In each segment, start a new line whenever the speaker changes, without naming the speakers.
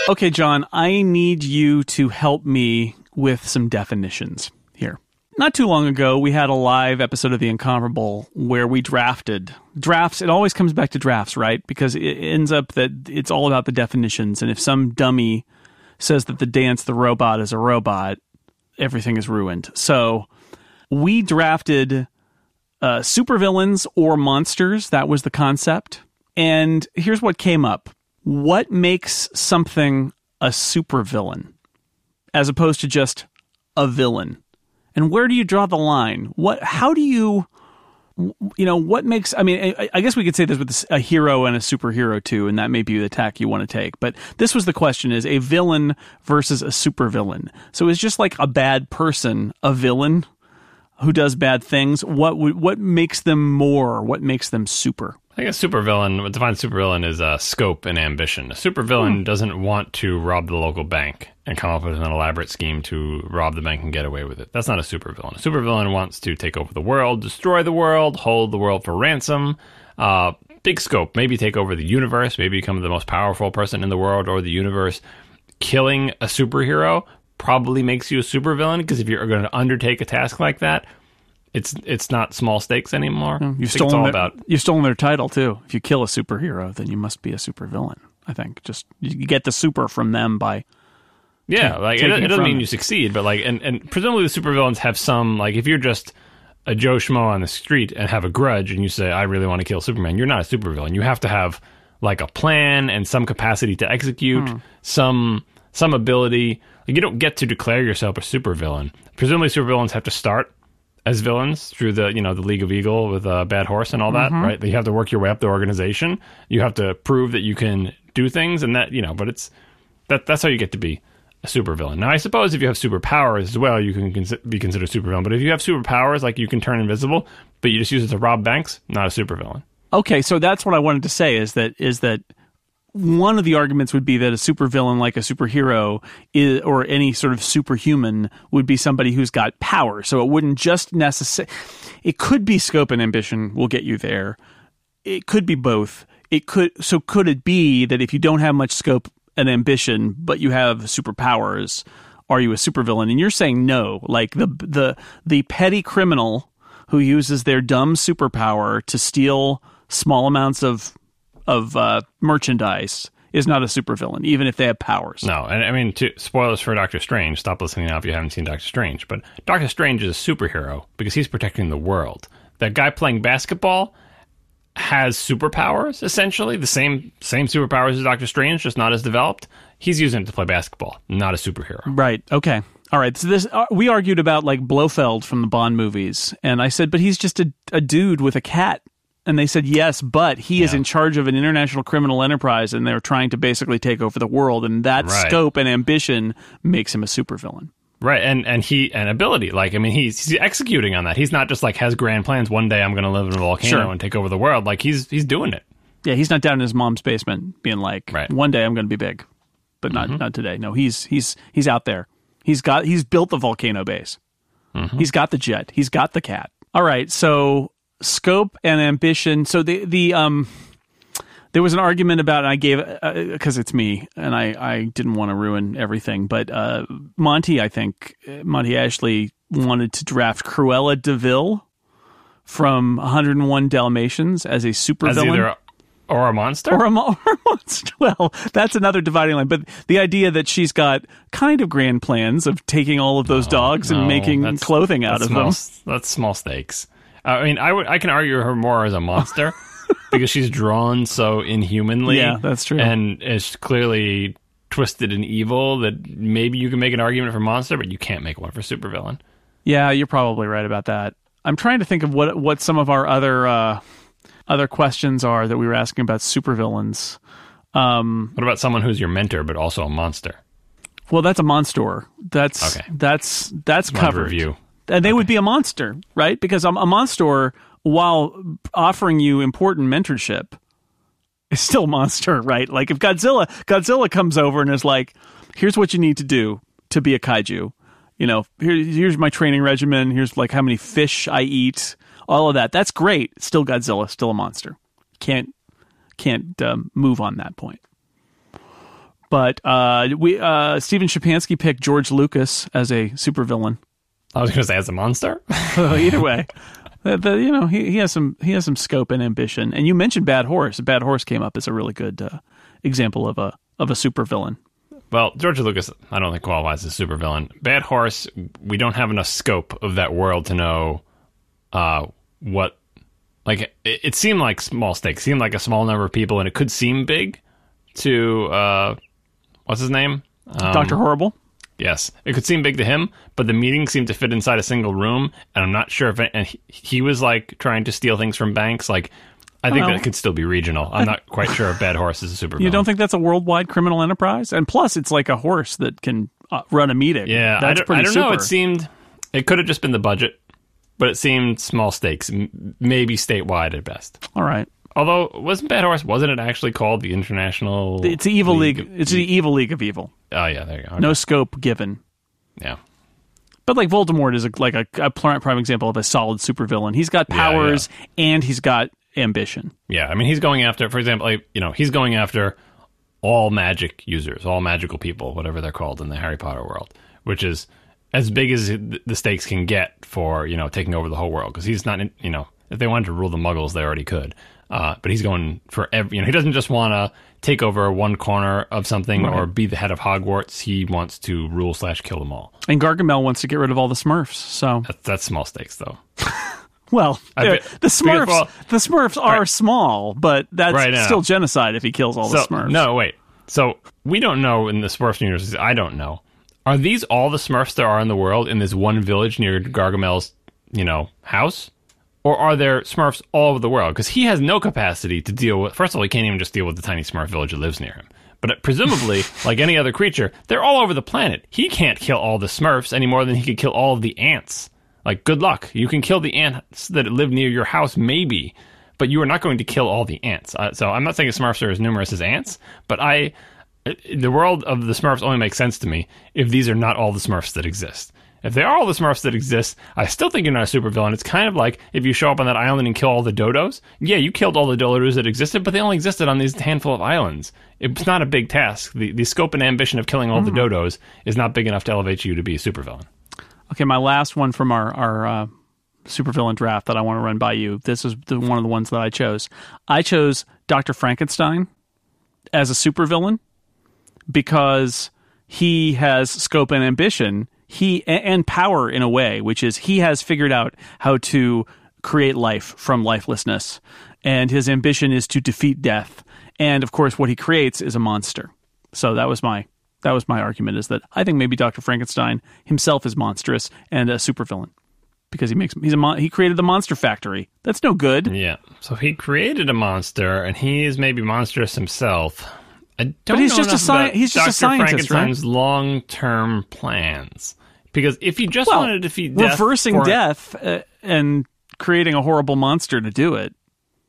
Okay, John, I need you to help me with some definitions here. Not too long ago, we had a live episode of The Incomparable where we drafted. Drafts, it always comes back to drafts, right? Because it ends up that it's all about the definitions. And if some dummy says that the Dance the Robot is a robot, everything is ruined. So we drafted supervillains or monsters. That was the concept. And here's what came up. What makes something a supervillain as opposed to just a villain? And where do you draw the line? How do you, what makes, I guess we could say this with a hero and a superhero too, and that may be the tack you want to take. But this was the question, is a villain versus a supervillain. So is just like a bad person a villain who does bad things? What makes them more? What makes them super?
I think a supervillain, what defines supervillain is scope and ambition. A supervillain doesn't want to rob the local bank and come up with an elaborate scheme to rob the bank and get away with it. That's not a supervillain. A supervillain wants to take over the world, destroy the world, hold the world for ransom. Big scope, maybe take over the universe, maybe become the most powerful person in the world or the universe. Killing a superhero probably makes you a supervillain, because if you're going to undertake a task like that, it's not small stakes anymore.
You've stolen their title too. If you kill a superhero, then you must be a supervillain. I think just you get the super from them by
it doesn't mean you succeed, but and presumably the supervillains have some, like, if you're just a Joe Schmo on the street and have a grudge and you say, I really want to kill Superman, you're not a supervillain. You have to have like a plan and some capacity to execute, some ability. Like, you don't get to declare yourself a supervillain. Presumably supervillains have to start as villains through the League of Evil with Bad Horse and all that, right? You have to work your way up the organization. You have to prove that you can do things, and that, but that's how you get to be a supervillain. Now, I suppose if you have superpowers as well, you can be considered a supervillain. But if you have superpowers, like you can turn invisible, but you just use it to rob banks, not a supervillain. Okay, so that's what I wanted to say, is that one of the arguments would be that a supervillain, like a superhero, or any sort of superhuman, would be somebody who's got power. So it wouldn't just necessarily... It could be scope and ambition will get you there. It could be both. So could it be that if you don't have much scope and ambition, but you have superpowers, are you a supervillain? And you're saying no. Like the petty criminal who uses their dumb superpower to steal small amounts of merchandise is not a supervillain, even if they have powers. No, and I mean, spoilers for Doctor Strange. Stop listening now if you haven't seen Doctor Strange. But Doctor Strange is a superhero because he's protecting the world. That guy playing basketball has superpowers, essentially. The same superpowers as Doctor Strange, just not as developed. He's using it to play basketball, not a superhero.
Right, okay. All right, so this we argued about, like, Blofeld from the Bond movies, and I said, but he's just a dude with a cat. And they said, yes, but he is in charge of an international criminal enterprise, and they're trying to basically take over the world, and that scope and ambition makes him a supervillain.
Right, and ability. Like, I mean, he's executing on that. He's not just like has grand plans. One day I'm going to live in a volcano and take over the world. Like, he's doing it.
Yeah, he's not down in his mom's basement being like, one day I'm going to be big, but not today. No, he's out there. He's built the volcano base. He's got the jet. He's got the cat. All right, so scope and ambition. So there was an argument about, and I gave, because it's me, and I didn't want to ruin everything, but Monty Ashley wanted to draft Cruella de Vil from 101 Dalmatians as a supervillain.
Or a monster?
Or a monster. Well, that's another dividing line. But the idea that she's got kind of grand plans of taking all of those dogs and making clothing out of them.
That's small stakes. I mean, I can argue her more as a monster because she's drawn so inhumanly.
Yeah, that's true.
And is clearly twisted and evil that maybe you can make an argument for monster, but you can't make one for supervillain.
Yeah, you're probably right about that. I'm trying to think of what some of our other questions are that we were asking about supervillains.
What about someone who's your mentor but also a monster?
Well, that's a monster. That's covered.
Review.
And they would be a monster, right? Because a monster, while offering you important mentorship, is still a monster, right? Like if Godzilla comes over and is like, here's what you need to do to be a kaiju. Here's my training regimen. Here's like how many fish I eat. All of that. That's great. Still Godzilla, still a monster. Can't move on that point. But Steven Schipansky picked George Lucas as a supervillain.
I was going to say as a monster.
Either way, he has some scope and ambition. And you mentioned Bad Horse. Bad Horse came up as a really good example of a supervillain.
Well, George Lucas, I don't think qualifies as a supervillain. Bad Horse, we don't have enough scope of that world to know what. Like, it seemed like small stakes. It seemed like a small number of people, and it could seem big to what's his name?
Dr. Horrible.
Yes, it could seem big to him, but the meeting seemed to fit inside a single room, and I'm not sure if and he was like trying to steal things from banks. Like, I think that could still be regional. I'm not quite sure if Bad Horse is a supervillain.
You don't think that's a worldwide criminal enterprise? And plus, it's like a horse that can run a meeting.
Yeah,
that's
I don't know. It could have just been the budget, but it seemed small stakes, maybe statewide at best.
All right.
Although, wasn't it actually called the International...
It's the Evil League. It's the Evil League of Evil.
Oh, yeah, there you go. Okay.
No scope given.
Yeah.
But like Voldemort is a prime example of a solid supervillain. He's got powers and he's got ambition.
Yeah, I mean, he's going after, for example, he's going after all magic users, all magical people, whatever they're called in the Harry Potter world, which is as big as the stakes can get for, taking over the whole world. Because he's not, if they wanted to rule the Muggles, they already could. But he's going for every, he doesn't just want to take over one corner of something or be the head of Hogwarts. He wants to rule / kill them all.
And Gargamel wants to get rid of all the Smurfs. So
that's small stakes, though.
Well, the Smurfs are small, but that's still genocide if he kills all the Smurfs.
No, wait. So we don't know in the Smurfs universe. I don't know. Are these all the Smurfs there are in the world in this one village near Gargamel's, house? Or are there Smurfs all over the world? Because he has no capacity to deal with... First of all, he can't even just deal with the tiny Smurf village that lives near him. But presumably, like any other creature, they're all over the planet. He can't kill all the Smurfs any more than he could kill all of the ants. Like, good luck. You can kill the ants that live near your house, maybe. But you are not going to kill all the ants. So I'm not saying Smurfs are as numerous as ants. But the world of the Smurfs only makes sense to me if these are not all the Smurfs that exist. If they are all the Smurfs that exist, I still think you're not a supervillain. It's kind of like if you show up on that island and kill all the dodos. Yeah, you killed all the dodos that existed, but they only existed on these handful of islands. It's not a big task. The scope and ambition of killing all the dodos is not big enough to elevate you to be a supervillain.
Okay, my last one from our supervillain draft that I want to run by you. This is one of the ones that I chose. I chose Dr. Frankenstein as a supervillain because he has scope and ambition. And power in a way, which is he has figured out how to create life from lifelessness, and his ambition is to defeat death. And of course, what he creates is a monster. So that was my argument, is that I think maybe Dr. Frankenstein himself is monstrous and a supervillain because he created the Monster Factory. That's no good.
Yeah. So he created a monster, and he is maybe monstrous himself.
But he's just a scientist,
Dr. Frankenstein's long-term plans. Because if he just wanted to defeat death...
Reversing death and creating a horrible monster to do it.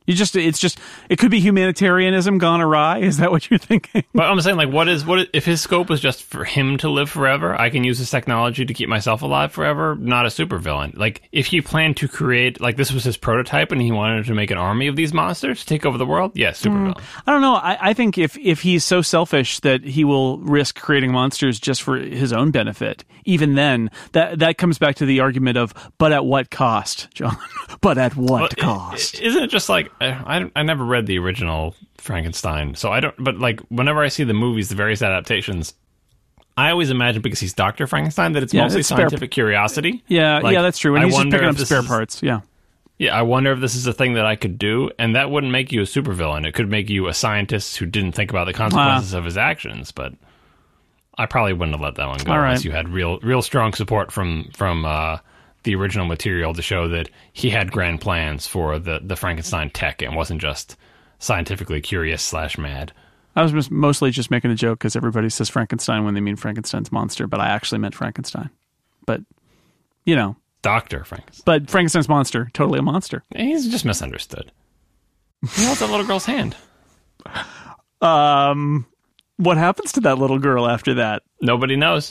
It could be humanitarianism gone awry. Is that what you're thinking?
But I'm saying, like, what if his scope was just for him to live forever? I can use this technology to keep myself alive forever. Not a supervillain. Like, if he planned to create, like, this was his prototype, and he wanted to make an army of these monsters to take over the world, yes, supervillain.
I don't know. I think if he's so selfish that he will risk creating monsters just for his own benefit, even then, that comes back to the argument of, but at what cost, John? But at what cost?
Isn't it just like... I never read the original Frankenstein, so I don't. But like, whenever I see the movies, the various adaptations, I always imagine, because he's Dr. Frankenstein, that it's mostly scientific curiosity.
Yeah, that's true. And he's just picking up spare parts. Yeah.
Yeah, I wonder if this is a thing that I could do, and that wouldn't make you a supervillain. It could make you a scientist who didn't think about the consequences of his actions. But I probably wouldn't have let that one go unless you had real strong support from the original material to show that he had grand plans for the Frankenstein tech and wasn't just scientifically curious / mad.
I was mostly just making a joke because everybody says Frankenstein when they mean Frankenstein's monster, but I actually meant Frankenstein. But,
Dr. Frankenstein.
But Frankenstein's monster, totally a monster.
He's just misunderstood. He holds that little girl's hand.
What happens to that little girl after that?
Nobody knows.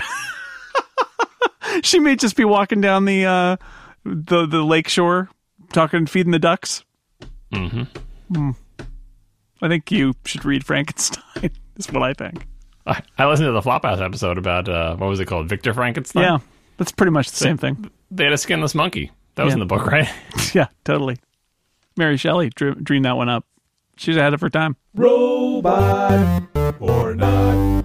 She may just be walking down the lake shore, feeding the ducks.
Mm-hmm.
I think you should read Frankenstein, is what I think.
I listened to the Flophouse episode about, what was it called? Victor Frankenstein?
Yeah, that's pretty much the same thing.
They had a skinless monkey. That was in the book, right?
Yeah, totally. Mary Shelley dreamed that one up. She's ahead of her time.
Robot or not.